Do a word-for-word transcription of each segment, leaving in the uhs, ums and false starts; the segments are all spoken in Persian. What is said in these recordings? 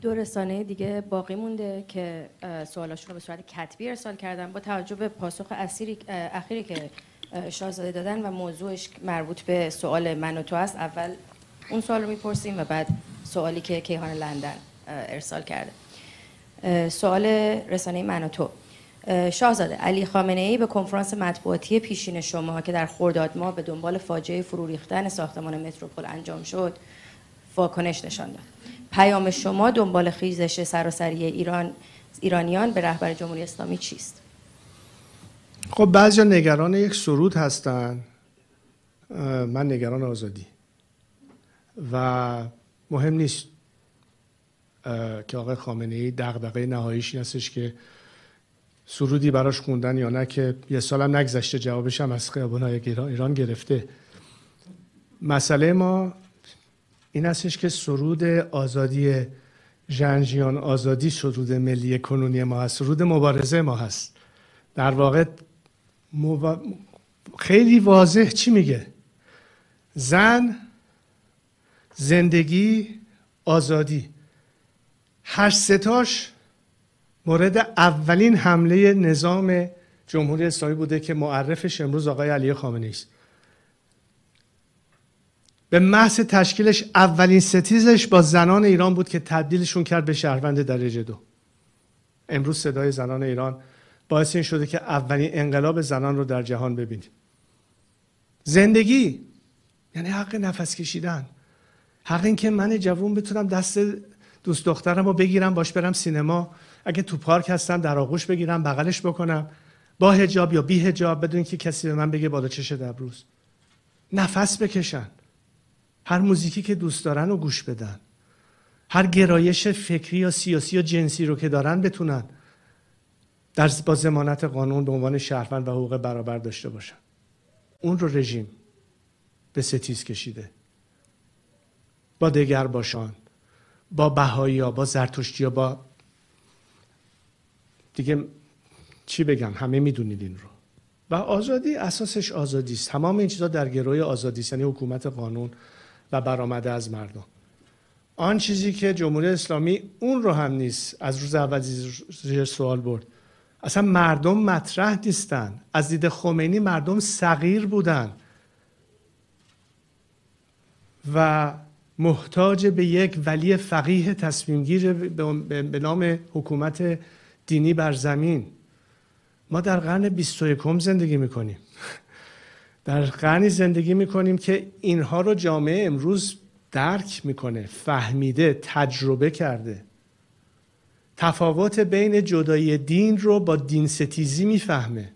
دو رسانه دیگه باقی مونده که سوالاشون رو به صورت کتبی ارسال کردن. با توجه به پاسخ اخیری اخیری که شاهزاده دادن و موضوعش مربوط به سوال من و تو است، اول اون سوال رو میپرسیم و بعد سوالی که کیهان لندن ارسال کرده. سوال رسانه من و تو: شاهزاده، علی خامنه‌ای به کنفرانس مطبوعاتی پیشین شما که در خرداد ماه به دنبال فاجعه فرو ریختن ساختمان متروپول انجام شد واکنش نشان داد. پیام شما دنبال خیزش سراسری ایران ایرانیان به رهبر جمهوری اسلامی چیست؟ خب بعضیا نگران یک سرود هستن، من نگران آزادی و مهم نیست که آقای خامنه‌ای دغدغه نهاییش این هستش که سرودی براش خوندن یا نه، که یه سالم نگذشته جوابش هم از خیابان‌های ایران گرفته. مسئله ما این هستش که سرود آزادی ژنژیان آزادی سرود ملی کنونی ما هست، سرود مبارزه ما هست. در واقع مو... خیلی واضح چی میگه؟ زن، زندگی، آزادی، هر ستاش مورد اولین حمله نظام جمهوری اسلامی بوده که معرفش امروز آقای علی خامنه‌ای است. به محض تشکیلش اولین ستیزش با زنان ایران بود که تبدیلشون کرد به شهروند درجه دو. امروز صدای زنان ایران باعث این شده که اولین انقلاب زنان رو در جهان ببینیم. زندگی یعنی حق نفس کشیدن، حق این که من جوون بتونم دست دوست دخترم رو بگیرم باش برم سینما، اگه تو پارک هستم در آغوش بگیرم بغلش بکنم، با حجاب یا بی حجاب، بدون که کسی به من بگه بالا چش دبروز. نفس بکشن، هر موزیکی که دوست دارن رو گوش بدن، هر گرایش فکری یا سیاسی یا جنسی رو که دارن بتونن در با ضمانت قانون به عنوان شهروند و حقوق برابر داشته باشن. اون رو رژیم به ستیز کشیده. با دگر باشان، با بهایی‌ها، با زرتشتی‌ها، با دیگه چی بگم، همه میدونید این رو. و آزادی اساسش آزادی است. تمام این چیزا در گروه آزادی است، یعنی حکومت قانون و برآمده از مردم. آن چیزی که جمهوری اسلامی اون رو هم نیست، از روز اول زیر سوال برد. اصلا مردم مطرح نیستن. از دید خمینی مردم صغیر بودن و محتاج به یک ولی فقیه تصمیم گیر به نام حکومت دینی بر زمین. ما در قرن بیست و یکم زندگی میکنیم، در قرنی زندگی میکنیم که اینها رو جامعه امروز درک میکنه، فهمیده، تجربه کرده. تفاوت بین جدایی دین رو با دین ستیزی میفهمه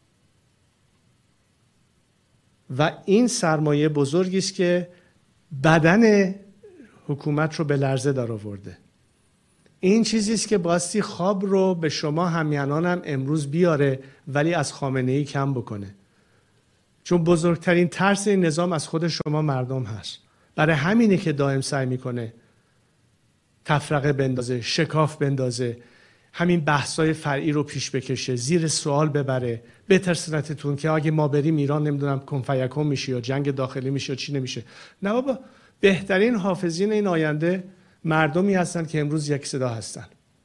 و این سرمایه بزرگی است که بدن حکومت رو به لرزه در آورده. این چیزی است که باستی خواب رو به شما همینانم امروز بیاره ولی از خامنه‌ای کم بکنه، چون بزرگترین ترس این نظام از خود شما مردم هست. برای همینه که دائم سعی میکنه تفرقه بندازه، شکاف بندازه، همین بحثای فرعی رو پیش بکشه، زیر سوال ببره، بترسونتتون که اگه ما بریم ایران نمیدونم کنفیکم میشه یا جنگ داخلی میشه یا چی نمیشه. نه بابا، بهترین حافظین این آینده مردمی هستن که امروز یک صدا هستن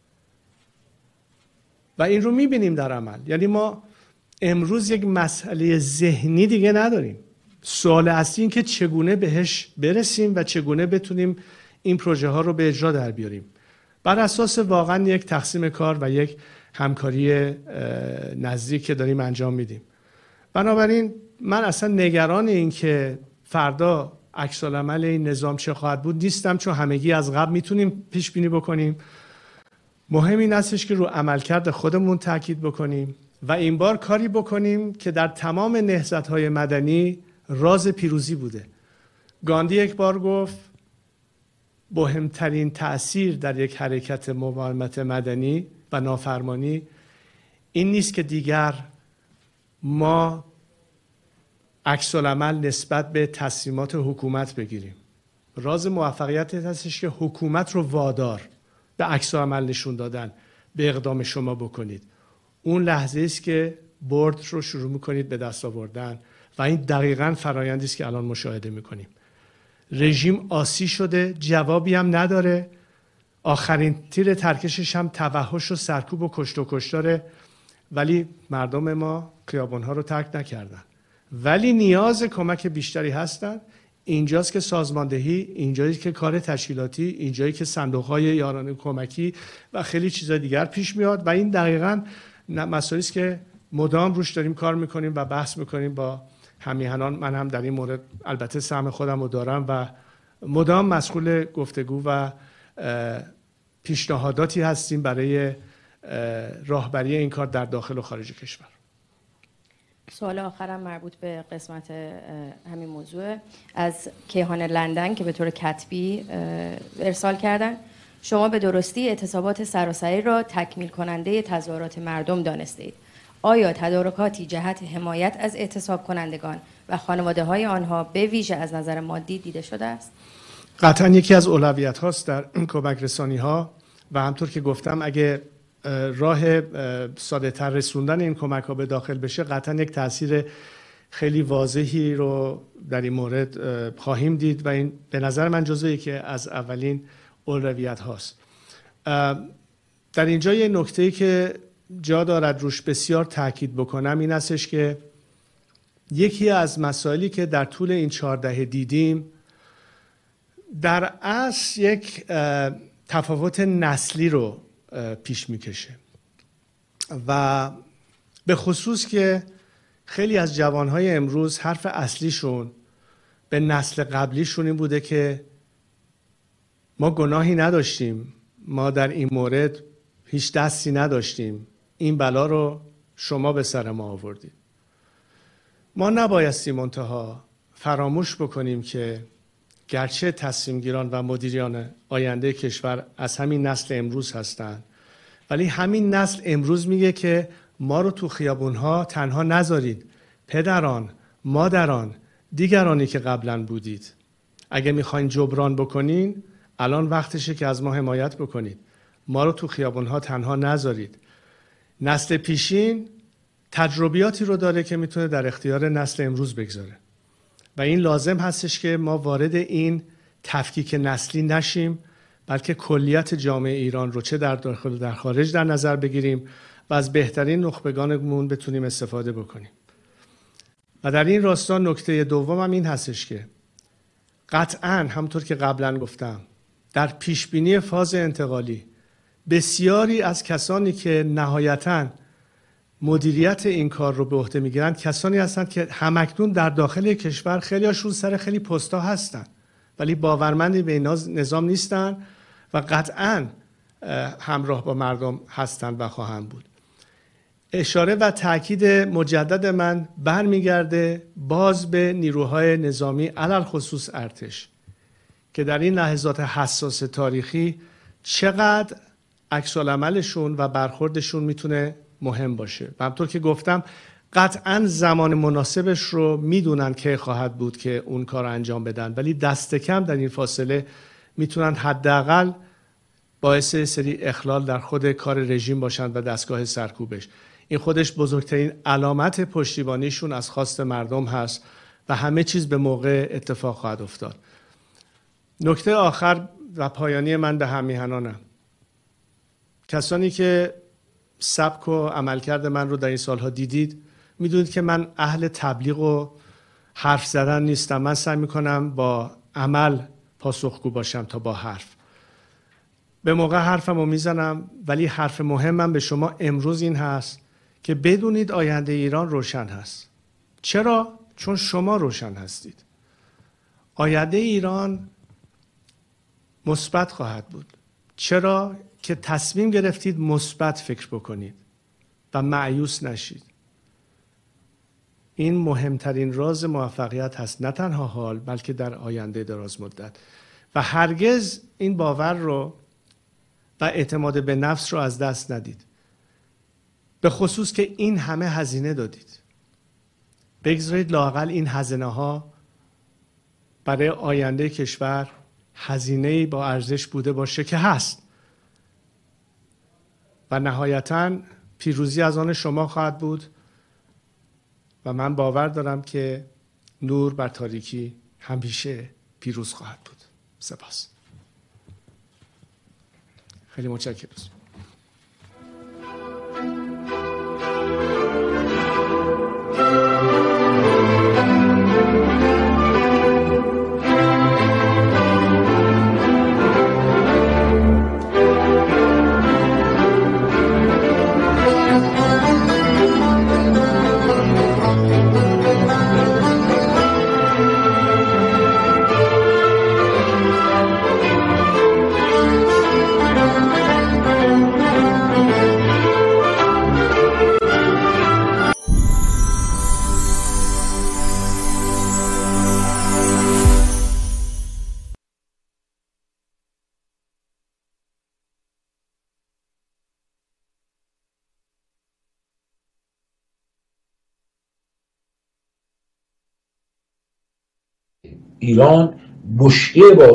و این رو میبینیم در عمل. یعنی ما امروز یک مسئله ذهنی دیگه نداریم. سوال اصلی این که چگونه بهش برسیم و چگونه بتونیم این پروژه ها رو به اجرا در بیاریم بر اساس واقعا یک تقسیم کار و یک همکاری نزدیک که داریم انجام میدیم. بنابراین من اصلا نگران این که فردا عکس العمل این نظام چه خواهد بود نیستم، چون همگی از قبل میتونیم پیش بینی بکنیم. مهم این هستش که رو عملکرد خودمون تاکید بکنیم و این بار کاری بکنیم که در تمام نهضت‌های مدنی راز پیروزی بوده. گاندی یک بار گفت مهمترین تأثیر در یک حرکت مقاومت مدنی و نافرمانی این نیست که دیگر ما عکس العمل نسبت به تصمیمات حکومت بگیریم. راز موفقیت هستش که حکومت رو وادار به عکس العمل نشون دادن به اقدام شما بکنید. اون لحظه است که برد رو شروع میکنید به دست آوردن و این دقیقاً فرآیندی است که الان مشاهده میکنیم. رژیم آسی شده، جوابی هم نداره. آخرین تیر ترکشش هم توحش و سرکوب و کشت و کشتاره، ولی مردم ما خیابان‌ها رو ترک نکردن. ولی نیاز کمک بیشتری هستن. اینجاست که سازماندهی، اینجایی که کار تشکیلاتی، اینجایی که صندوق‌های یارانه کمکی و خیلی چیزا دیگر پیش میاد و این دقیقاً مسائلی است که مدام روش داریم کار میکنیم و بحث میکنیم با همیهنان. من هم در این مورد البته سهم خودم رو دارم و مدام مسئول گفتگو و پیشنهاداتی هستیم برای راهبری این کار در داخل و خارج کشور. سوال آخرم مربوط به قسمت همین موضوع از کیهان لندن که به طور کتبی ارسال کردن. شما به درستی اعتصابات سراسری را تکمیل کننده تظاهرات مردم دانستید. آیا تدارکاتی جهت حمایت از اعتصاب کنندگان و خانواده های آنها به ویژه از نظر مادی دیده شده است؟ قطعا یکی از اولویت هاست در کمک رسانی ها و همطور که گفتم اگه راه ساده تر رسوندن این کمک ها به داخل بشه قطعا یک تاثیر خیلی واضحی رو در این مورد خواهیم دید و این به نظر من جزو یکی از اولین اولویت هاست. در اینجا یه نکته‌ای که جا دارد روش بسیار تاکید بکنم این استش که یکی از مسائلی که در طول این چهار دهه دیدیم در اصل یک تفاوت نسلی رو پیش میکشه و به خصوص که خیلی از جوانهای امروز حرف اصلیشون به نسل قبلیشون این بوده که ما گناهی نداشتیم، ما در این مورد هیچ دستی نداشتیم، این بلا رو شما به سر ما آوردید. ما نبایستی منتها فراموش بکنیم که گرچه تصمیم گیران و مدیران آینده کشور از همین نسل امروز هستند، ولی همین نسل امروز میگه که ما رو تو خیابونها تنها نذارید، پدران، مادران، دیگرانی که قبلا بودید، اگه میخواین جبران بکنین الان وقتشه که از ما حمایت بکنید، ما رو تو خیابونها تنها نذارید. نسل پیشین تجربیاتی رو داره که میتونه در اختیار نسل امروز بگذاره و این لازم هستش که ما وارد این تفکیک نسلی نشیم، بلکه کلیت جامعه ایران رو چه در داخل و در خارج در نظر بگیریم و از بهترین نخبگانمون بتونیم استفاده بکنیم. و در این راستا نکته دومم این هستش که قطعاً همونطور که قبلا گفتم در پیشبینی فاز انتقالی بسیاری از کسانی که نهایتاً مدیریت این کار رو به عهده میگیرن کسانی هستند که همکنون در داخل کشور خیلی هاشون سر خیلی پستا هستن ولی باورمندی به این نظام نیستن و قطعاً همراه با مردم هستند و خواهند بود. اشاره و تاکید مجدد من برمیگرده باز به نیروهای نظامی علل خصوص ارتش که در این لحظات حساس تاریخی چقدر عکس العملشون و برخوردشون میتونه مهم باشه و همطور که گفتم قطعاً زمان مناسبش رو میدونن که خواهد بود که اون کار انجام بدن، ولی دست کم در این فاصله میتونن حداقل باعث سری اخلال در خود کار رژیم باشن و دستگاه سرکوبش. این خودش بزرگترین علامت پشتیبانیشون از خواست مردم هست و همه چیز به موقع اتفاق خواهد افتاد. نکته آخر و پایانی من به همیهنانم، کسانی که سبک و عملکرد من رو در این سالها دیدید میدونید که من اهل تبلیغ و حرف زدن نیستم. من سعی میکنم با عمل پاسخگو باشم تا با حرف. به موقع حرفم رو میزنم، ولی حرف مهمم به شما امروز این هست که بدونید آینده ایران روشن هست. چرا؟ چون شما روشن هستید. آینده ایران مثبت خواهد بود. چرا؟ که تصمیم گرفتید مثبت فکر بکنید و مایوس نشید. این مهمترین راز موفقیت هست، نه تنها حال بلکه در آینده دراز مدت. و هرگز این باور رو و اعتماد به نفس رو از دست ندید، به خصوص که این همه هزینه دادید. بگذارید لااقل این هزینه ها برای آینده کشور هزینه‌ای با ارزش بوده باشه که هست و نهایتاً پیروزی از آن شما خواهد بود و من باور دارم که نور بر تاریکی همیشه پیروز خواهد بود. سپاس. خیلی متشکرم. ایران بشکه با